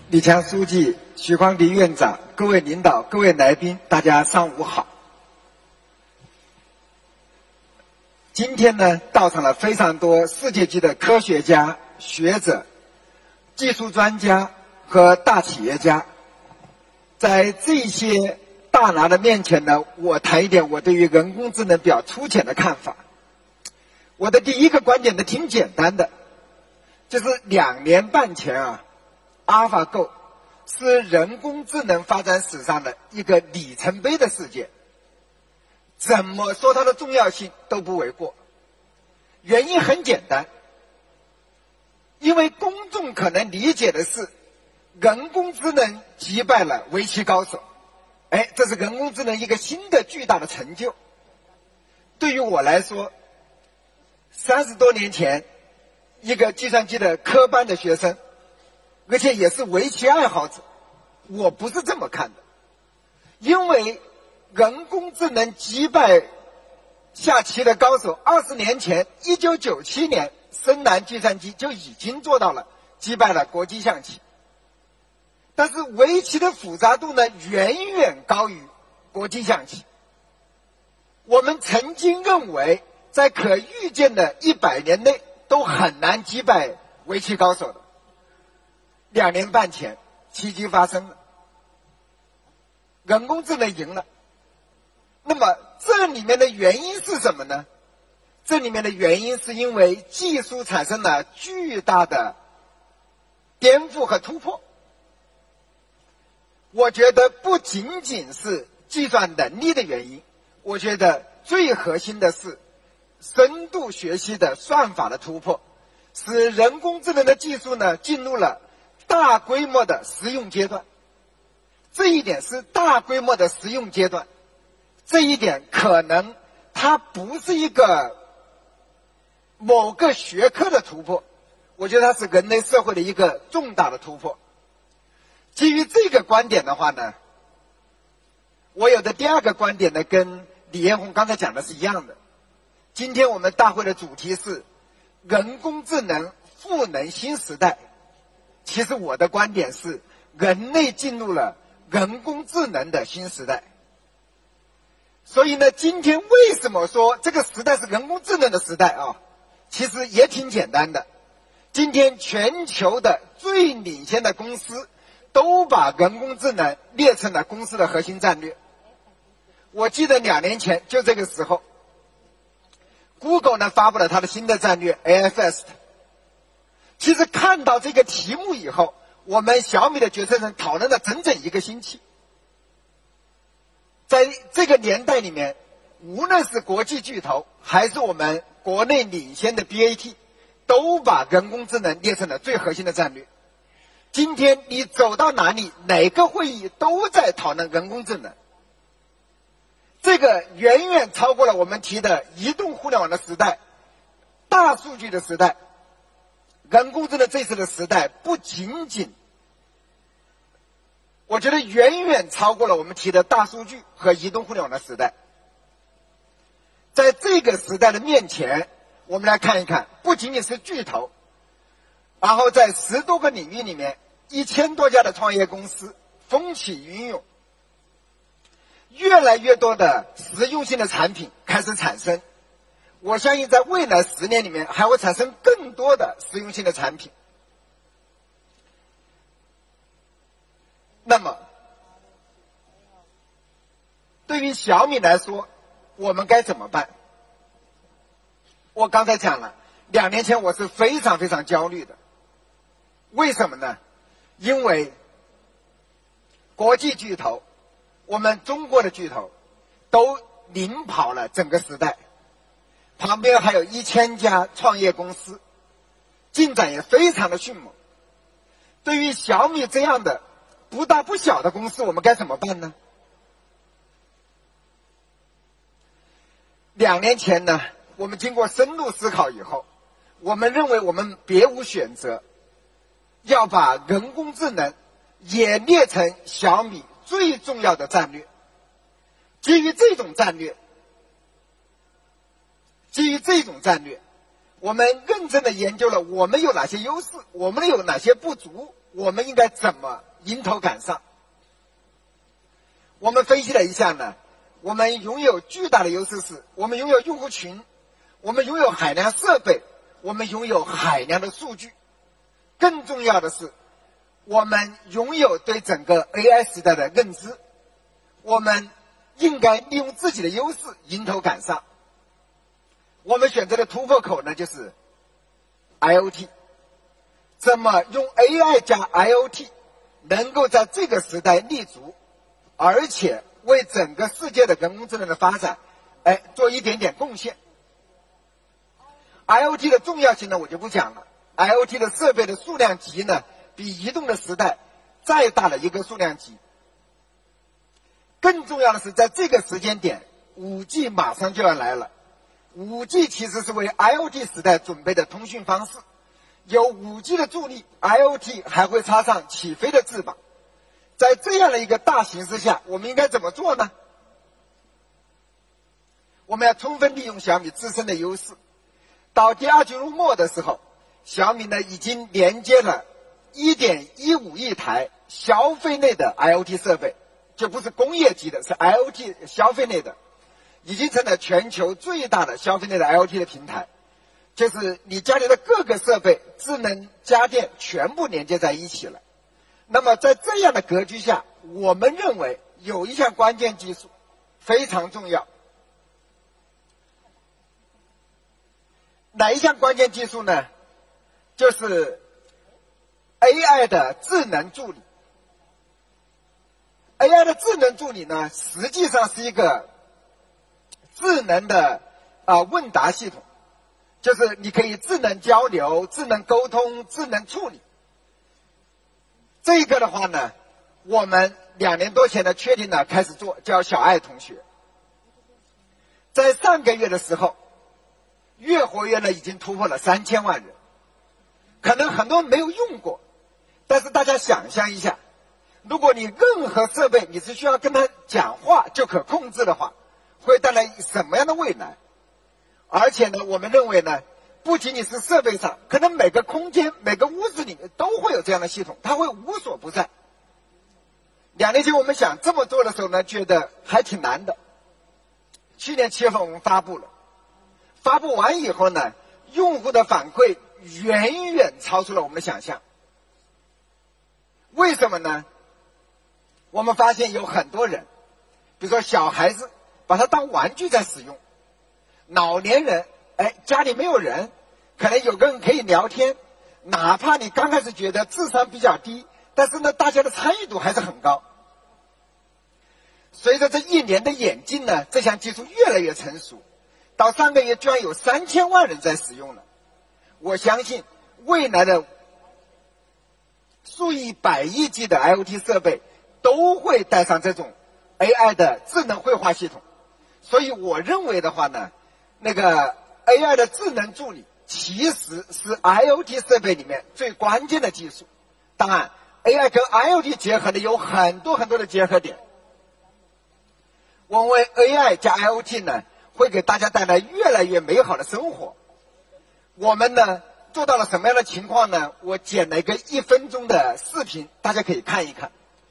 李强书记、许匡迪院长、各位领导、各位来宾，大家上午好。今天呢，到场了非常多世界级的科学家、学者、技术专家和大企业家。在这些大拿的面前呢，我谈一点我对于人工智能比较粗浅的看法。我的第一个观点呢，挺简单的，就是2年半前AlphaGo 是人工智能发展史上的一个里程碑的事件，怎么说它的重要性都不为过。原因很简单，因为公众可能理解的是人工智能击败了围棋高手，这是人工智能一个新的巨大的成就。对于我来说，30多年前一个计算机的科班的学生，而且也是围棋爱好者，我不是这么看的。因为人工智能击败下棋的高手，20年前1997年深蓝计算机就已经做到了击败了国际象棋。但是围棋的复杂度呢，远远高于国际象棋。我们曾经认为在可预见的100年内都很难击败围棋高手的。2年半前奇迹发生了，人工智能赢了。那么这里面的原因是什么呢？这里面的原因是因为技术产生了巨大的颠覆和突破。我觉得不仅仅是计算能力的原因，我觉得最核心的是深度学习的算法的突破，使人工智能的技术呢进入了大规模的实用阶段。这一点是大规模的实用阶段，这一点可能它不是一个某个学科的突破，我觉得它是人类社会的一个重大的突破。基于这个观点的话呢，我有的第二个观点呢，跟李彦宏刚才讲的是一样的。今天我们大会的主题是人工智能赋能新时代。其实我的观点是，人类进入了人工智能的新时代。所以呢，今天为什么说这个时代是人工智能的时代其实也挺简单的。今天全球的最领先的公司都把人工智能列成了公司的核心战略。我记得2年前就这个时候 ，Google 呢发布了它的新的战略 AI First。其实看到这个题目以后，我们小米的决策层讨论了整整1个星期。在这个年代里面，无论是国际巨头还是我们国内领先的 BAT， 都把人工智能列成了最核心的战略。今天你走到哪里，哪个会议都在讨论人工智能。这个远远超过了我们提的移动互联网的时代、大数据的时代。人工智能这次的时代不仅仅，我觉得远远超过了我们提的大数据和移动互联网的时代。在这个时代的面前，我们来看一看，不仅仅是巨头，然后在10多个领域里面，1000多家的创业公司风起云涌，越来越多的实用性的产品开始产生。我相信在未来10年里面还会产生更多的实用性的产品。那么对于小米来说，我们该怎么办？我刚才讲了，2年前我是非常非常焦虑的。为什么呢？因为国际巨头，我们中国的巨头都领跑了整个时代，旁边还有1000家创业公司，进展也非常的迅猛。对于小米这样的不大不小的公司，我们该怎么办呢？2年前呢，我们经过深入思考以后，我们认为我们别无选择，要把人工智能也列成小米最重要的战略。基于这种战略，我们认真的研究了我们有哪些优势，我们有哪些不足， 我们应该怎么迎头赶上？我们分析了一下呢，我们拥有巨大的优势是，我们拥有用户群，我们拥有海量设备，我们拥有海量的数据，更重要的是，我们拥有对整个 AI 时代的认知，我们应该利用自己的优势迎头赶上。我们选择的突破口呢，就是 IoT。怎么用 AI 加 IoT 能够在这个时代立足，而且为整个世界的人工智能的发展做一点点贡献。IoT 的重要性呢，我就不讲了。IoT 的设备的数量级呢，比移动的时代再大了一个数量级。更重要的是，在这个时间点 5G 马上就要来了。5G 其实是为 IoT 时代准备的通讯方式，有 5G 的助力， IoT 还会插上起飞的翅膀。在这样的一个大形势下，我们应该怎么做呢？我们要充分利用小米自身的优势。到第二季度末的时候，小米呢已经连接了 1.15 亿台消费类的 IoT 设备，就不是工业级的，是 IoT 消费类的，已经成了全球最大的消费类的 IoT 的平台。就是你家里的各个设备、智能家电全部连接在一起了。那么在这样的格局下，我们认为有一项关键技术非常重要。哪一项关键技术呢？就是 AI 的智能助理。AI 的智能助理呢，实际上是一个智能的问答系统，就是你可以智能交流、智能沟通、智能处理。这个的话呢，我们2年多前呢确定了开始做，叫小爱同学。在上个月的时候，月活跃呢已经突破了3000万人。可能很多人没有用过，但是大家想象一下，如果你任何设备你是需要跟他讲话就可控制的话，会带来什么样的未来？而且呢，我们认为呢，不仅仅是设备上，可能每个空间、每个屋子里面都会有这样的系统，它会无所不在。2年前我们想这么做的时候呢，觉得还挺难的。去年7月份我们发布了，发布完以后呢，用户的反馈远远超出了我们的想象。为什么呢？我们发现有很多人，比如说小孩子把它当玩具在使用，老年人家里没有人，可能有个人可以聊天，哪怕你刚开始觉得智商比较低，但是呢大家的参与度还是很高。随着这1年的演进呢，这项技术越来越成熟，到上个月居然有3000万人在使用了。我相信未来的数以百亿计的 IoT 设备都会带上这种 AI 的智能绘画系统。所以我认为的话呢，那个 AI 的智能助理其实是 IoT 设备里面最关键的技术。当然 AI 跟 IoT 结合的有很多很多的结合点。我认为 AI 加 IoT 呢，会给大家带来越来越美好的生活。我们呢做到了什么样的情况呢？我剪了一个1分钟的视频，大家可以看一看。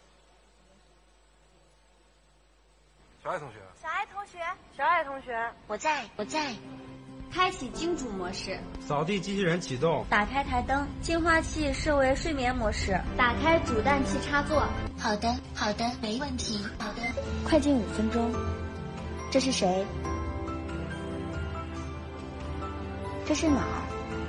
小爱同学， 小爱同学，小爱同学， 我在。开启金主模式， 扫地机器人启动， 打开台灯，净化器设为睡眠模式，打开煮蛋器插座。 好的，没问题。好的， 快进5分钟。这是谁？这是哪儿？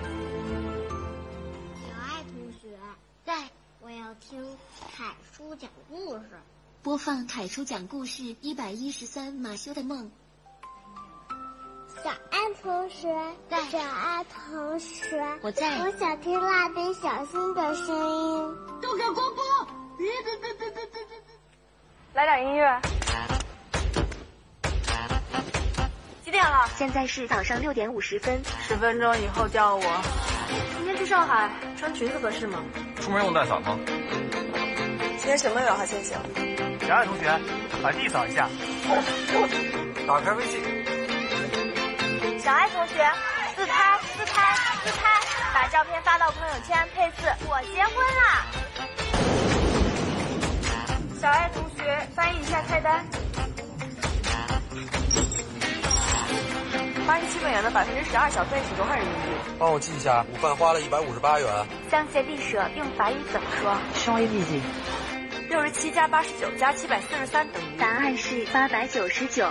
小爱同学， 在。 我要听凯叔讲故事。 播放凯叔讲故事113马修的梦。 小爱同学， 在。 小爱同学， 我在。 我想听蜡笔小新的声音。 都给关播！别！ 来点音乐。几点了？ 现在是早上6点50分。 10分钟以后叫我。今天去上海，穿裙子合适吗？ 出门用带伞吗？ 今天什么有好现象？ 小爱同学，把地扫一下。 打开微信。 小爱同学，自拍，把照片发到朋友圈，配4我结婚啦。 小爱同学翻译一下菜单。 87元的12%小费是多少人民币？ 帮我记一下，午饭花了158元。 象限历舍用法语怎么说？ 稍微密集。67加89加743等于？ 答案是899。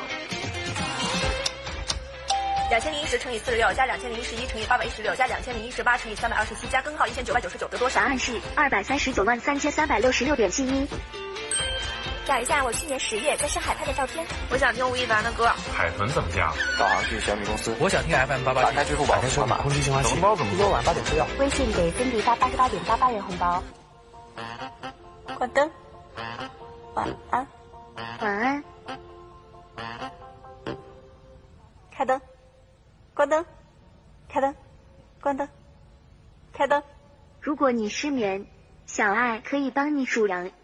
2010乘以46加2011乘以816加2018乘以327加根号1999得多少？ 答案是2393366.71。 找一下我去年10月在上海拍的照片。 我想听吴亦凡的歌。 海豚怎么样？ 导航去小米公司。 我想听 FM88。 打开支付宝，扫码。 空气净化器。红包怎么做？ 晚8点吃药。 微信给芬迪发88.88元红包。 关灯。晚安。 晚安。 开灯。关灯。开灯。关灯。开灯。 如果你失眠，小爱可以帮你数羊。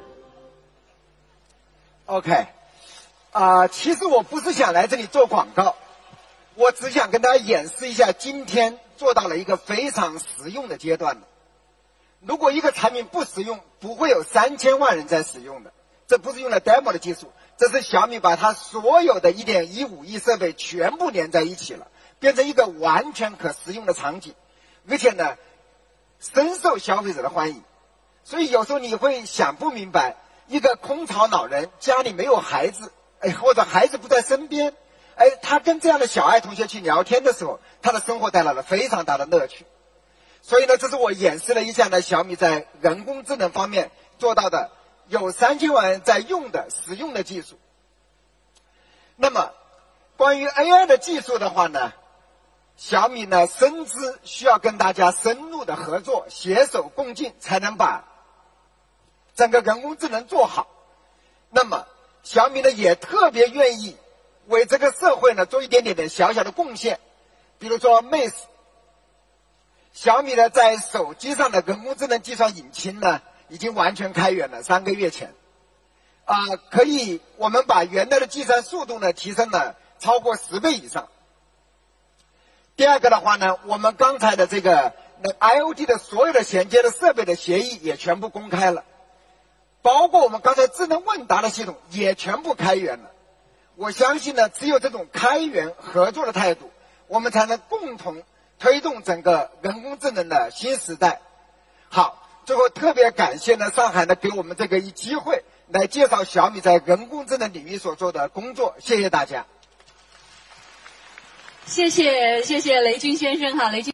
OK，其实我不是想来这里做广告，我只想跟大家演示一下，今天做到了一个非常实用的阶段了。如果一个产品不实用，不会有3000万人在使用的。这不是用了 demo 的技术，这是小米把它所有的1.15亿设备全部连在一起了，变成一个完全可实用的场景，而且呢，深受消费者的欢迎。所以有时候你会想不明白，一个空巢老人家里没有孩子，或者孩子不在身边，他跟这样的小爱同学去聊天的时候，他的生活带来了非常大的乐趣。所以呢，这是我演示了一下呢，小米在人工智能方面做到的有3000万人在用的实用的技术。那么关于 AI 的技术的话呢，小米呢深知需要跟大家深入的合作，携手共进，才能把整个人工智能做好。那么小米呢也特别愿意为这个社会呢做一点点的小小的贡献。比如说 Mace， 小米呢在手机上的人工智能计算引擎呢已经完全开源了，3个月前可以我们把原来的计算速度呢提升了超过10倍以上。第二个的话呢，我们刚才的这个IoT 的所有的衔接的设备的协议也全部公开了，包括我们刚才智能问答的系统也全部开源了。我相信呢，只有这种开源合作的态度，我们才能共同推动整个人工智能的新时代。好，最后特别感谢呢上海呢给我们这个一机会来介绍小米在人工智能领域所做的工作，谢谢大家。 谢谢雷军先生哈，雷军。